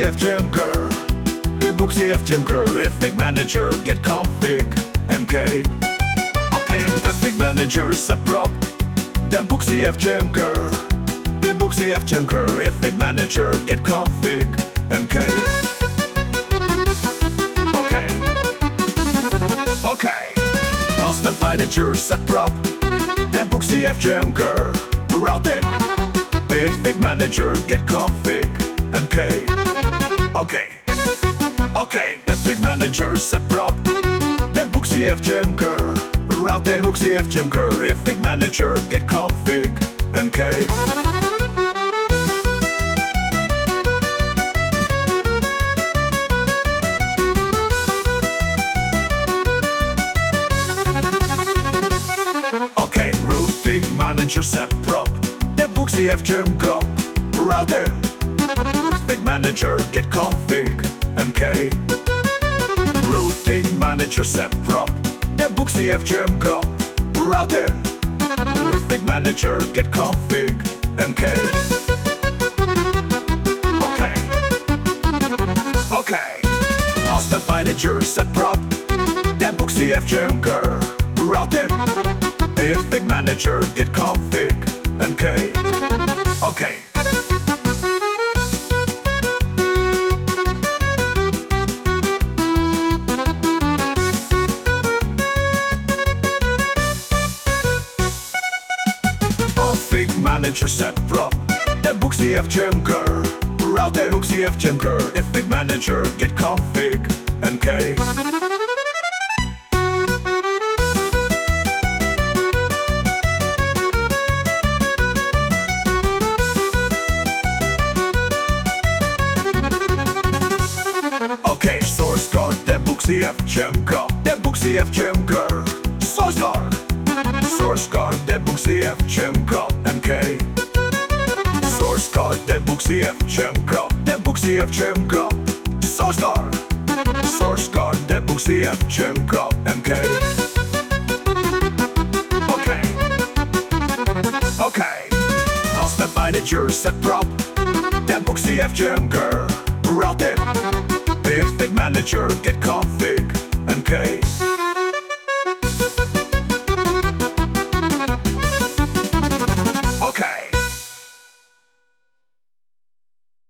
CF Junker, book CF Junker, Ifig Manager, get config, MK. Okay, Ifig Manager, subprop, then book CF Junker, book CF Junker, Ifig Manager, get config, MK. Okay, Austin Manager, subprop, then book CF Junker, route it, Ifig Manager, get config, MK. Okay, Ifig Manager, subprop, then book CF Junker, route it, book CF Junker, Ifig Manager, get config, MK. Okay, routing manager subprop, then book CF Junker, route it, Ifig Manager, get config, MK. Routing manager subprop, then book CF Junker, route it, Ifig Manager, get config, MK. Okay, Austin Manager subprop, then book CF Junker, route it, Ifig Manager, get config, MK. Okay. Ifig Manager subprop, then book CF Junker, route it, book CF Junker, Ifig Manager, get config, MK. Okay, source code, then book CF Junker, then book CF Junker, source code, then book CF Junker, MK. Source code, then book CF Junker, then book CF Junker, source code, then book CF Junker, MK. Okay, Austin Manager subprop, then book CF Junker, route it, Ifig Manager, get config, MK.